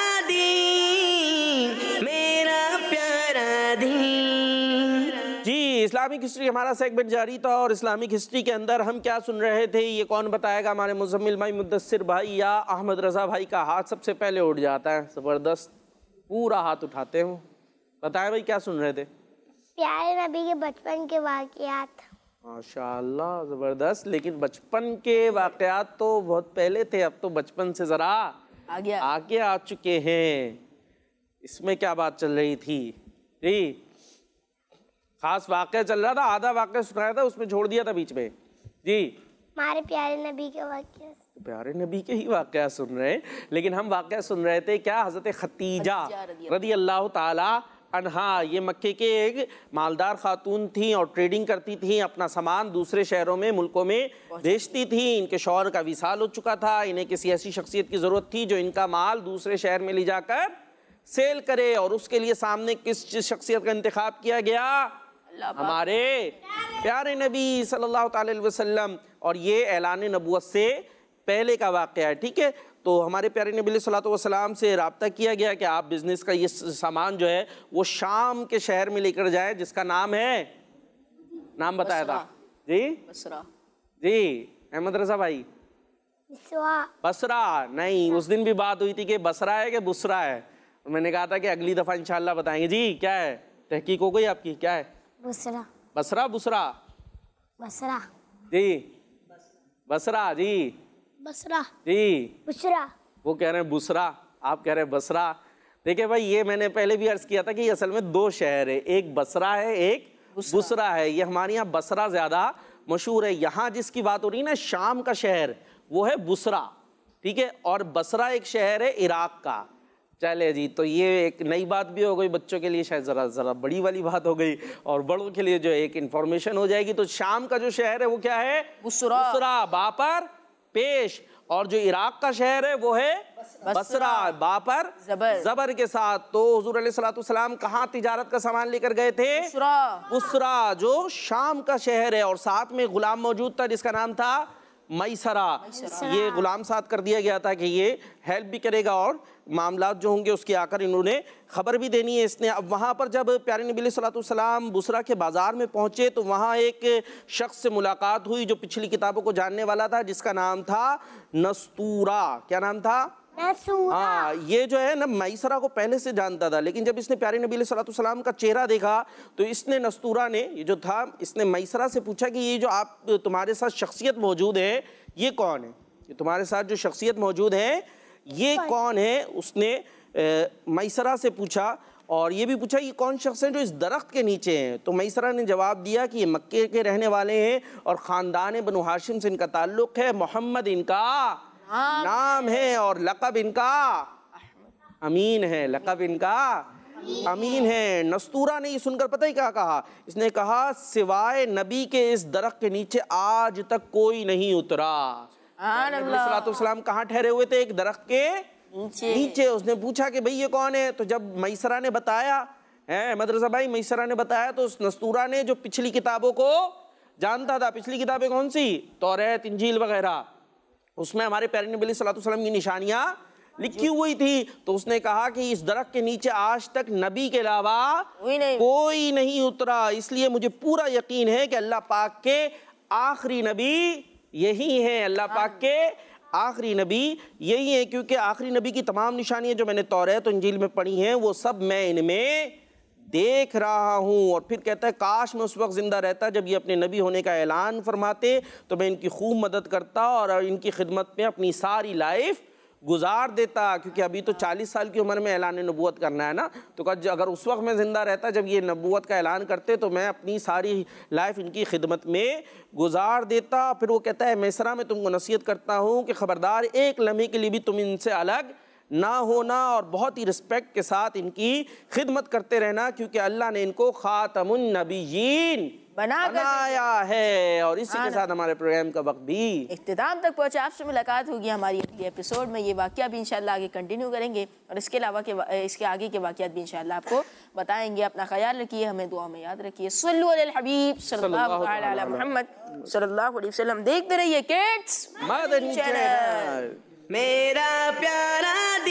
दीन, मेरा प्यारा दीन। जी, इस्लामिक हिस्ट्री हमारा सेगमेंट जारी था और इस्लामिक हिस्ट्री के अंदर हम क्या सुन रहे थे ये कौन बताएगा? हमारे मुजम्मिल भाई, मुद्दस्सिर भाई या अहमद रजा भाई का हाथ सबसे पहले उठ जाता है। जबरदस्त, पूरा हाथ उठाते हो, बताएं भाई क्या सुन रहे थे? प्यारे नबी के बचपन के वाक़यात। माशाअल्लाह, जबरदस्त। लेकिन बचपन के वाक़यात तो बहुत पहले थे, अब तो बचपन से जरा आगे आगे आ चुके हैं। इसमें क्या बात चल रही थी जी? खास वाक़या चल रहा था, आधा वाक़या सुनाया था, उसमें छोड़ दिया था बीच में जी। हमारे प्यारे नबी के वाक़या, प्यारे नबी के ही वाक़या सुन रहे हैं, लेकिन हम वाक़या सुन रहे थे क्या, हज़रत खतीजा रदी अल्लाह ताला अन्हा। ये मक्के के एक मालदार खातून थी और ट्रेडिंग करती थी, अपना सामान दूसरे शहरों में, मुल्कों में भेजती थी। इनके शौहर का विसाल हो चुका था, इन्हें किसी ऐसी शख्सियत की ज़रूरत थी जो इनका माल दूसरे शहर में ले जाकर सेल करे, और उसके लिए सामने किस शख्सियत का इंतखाब किया गया? हमारे प्यारे नबी सल्लल्लाहु अलैहि वसल्लम। और ये ऐलान नबूवत से पहले का वाक़या है, ठीक है। तो हमारे प्यारे नबी सल्लल्लाहु अलैहि वसल्लम से रब्ता किया गया कि आप बिज़नेस का ये सामान जो है वो शाम के शहर में लेकर जाएं, जिसका नाम है, नाम बताया था जी, बसरा जी अहमद रजा भाई, बसरा नहीं। उस दिन भी बात हुई थी कि बसरा है कि बुसरा है, मैंने कहा था कि अगली दफ़ा इंशाल्लाह बताएंगे जी। क्या है, तहकीक हो गई आपकी? क्या है? बुसरा। बसरा बुसरा बसरा जी, बसरा जी, बसरा जी, बुसरा। वो कह रहे हैं बुसरा, आप कह रहे हैं बसरा। देखिए भाई, ये मैंने पहले भी अर्ज किया था कि ये असल में दो शहर है, एक बसरा है, एक बुसरा है। ये हमारे यहाँ बसरा ज़्यादा मशहूर है। यहाँ जिसकी बात हो रही है ना, शाम का शहर, वो है बुसरा, ठीक है। और बसरा एक शहर है इराक का। चले जी, तो ये एक नई बात भी हो गई बच्चों के लिए, शायद ज़रा ज़रा बड़ी वाली बात हो गई, और बड़ों के लिए जो एक इन्फॉर्मेशन हो जाएगी। तो शाम का जो शहर है वो क्या है? बुसरा, बुसरा बापर पेश। और जो इराक का शहर है वो है बसरा बापर जबर, जबर के साथ। तो हुजूर अलैहिस्सलातु वस्सलाम कहाँ तिजारत का सामान लेकर गए थे? बुसरा, बुसरा जो शाम का शहर है, और साथ में गुलाम मौजूद था जिसका नाम था मैसरा। ये गुलाम साथ कर दिया गया था कि ये हेल्प भी करेगा और मामलात जो होंगे उसकी आकर इन्होंने खबर भी देनी है इसने। अब वहाँ पर जब प्यारे नबी सल्लल्लाहु अलैहि वसल्लम बुसरा के बाज़ार में पहुँचे तो वहाँ एक शख्स से मुलाकात हुई जो पिछली किताबों को जानने वाला था, जिसका नाम था नस्तूरा। क्या नाम था? हाँ, ये जो है ना मैसरा को पहले से जानता था, लेकिन जब इसने प्यारे नबी सल्लल्लाहु अलैहि वसल्लम का चेहरा देखा तो इसने, नस्तूरा ने, ये जो था, इसने मैसरा से पूछा कि ये जो आप, तुम्हारे साथ शख्सियत मौजूद है, ये कौन है? ये तुम्हारे साथ जो शख्सियत मौजूद है ये कौन है? उसने मैसरा से पूछा, और ये भी पूछा ये कौन शख्स है जो इस दरख्त के नीचे हैं? तो मैसरा ने जवाब दिया कि ये मक्के के रहने वाले हैं और ख़ानदान बनु हाशिम से इनका ताल्लुक़ है, मोहम्मद इनका नाम है और लक़ब इनका अमीन है, लक़ब इनका अमीन है। नस्तूरा ने ये सुनकर पता ही क्या कहा? इसने कहा सिवाय नबी के इस दरख्त के नीचे आज तक कोई नहीं उतरा। सलाम कहाँ ठहरे हुए थे? एक दरख्त के नीचे। नीचे। उसने पूछा कि भाई ये कौन है? तो जब मैसरा ने बताया है, मदरसा भाई मैसरा ने बताया, तो उस नस्तूरा ने जो पिछली किताबों को जानता था, पिछली किताबें कौन सी? तौरात, इंजील वगैरह, उसमें हमारे प्यारे नबी सल्लल्लाहु अलैहि वसल्लम की निशानियां लिखी हुई थी। तो उसने कहा कि इस दरख्त के नीचे आज तक नबी के अलावा नहीं। कोई नहीं उतरा, इसलिए मुझे पूरा यकीन है कि अल्लाह पाक के आखिरी नबी यही हैं। अल्लाह पाक के आखिरी नबी यही है, क्योंकि आखिरी नबी की तमाम निशानियां जो मैंने तौरात और इंजील में पढ़ी हैं वो सब मैं इनमें देख रहा हूँ। और फिर कहता है काश मैं उस वक्त ज़िंदा रहता जब ये अपने नबी होने का ऐलान फरमाते, तो मैं इनकी खूब मदद करता और इनकी खिदमत में अपनी सारी लाइफ गुजार देता, क्योंकि अभी तो चालीस साल की उम्र में ऐलान नबूवत करना है ना, तो कहा अगर उस वक्त मैं ज़िंदा रहता जब ये नबूवत का ऐलान करते तो मैं अपनी सारी लाइफ इनकी खिदमत में गुजार देता। फिर वो कहता है मिसरा में तुमको नसीहत करता हूँ कि ख़बरदार एक लम्हे के लिए भी तुम इनसे अलग ना होना और बहुत ही रिस्पेक्ट के साथ इनकी खिदमत करते रहना, क्योंकि अल्लाह ने इनको खातमुन नबीयीन बना बनाया है। और इसी के साथ हमारे प्रोग्राम का वक्त भी इख्तिताम तक पहुंचा। आपसे मुलाकात होगी हमारी अगले एपिसोड में। ये वाक़या भी इंशाल्लाह आगे कंटिन्यू करेंगे और इसके अलावा के इसके आगे के वाक़यात भी इंशाल्लाह आपको बताएंगे। अपना ख्याल रखिए, हमें दुआ में याद रखिए। सल्लु अलल हबीब सल्लल्लाहु अलैहि मुहम्मद सल्लल्लाहु अलैहि वसल्लम। देखते रहिए किड्स मदनी चैनल। मेरा प्यारा